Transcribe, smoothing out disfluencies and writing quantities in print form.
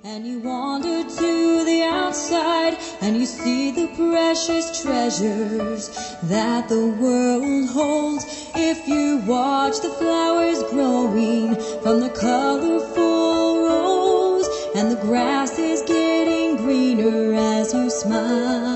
And you wander to the outside and you see the precious treasures that the world holds. If you watch the flowers growing from the colorful rose, and the grass is getting greener as you smile.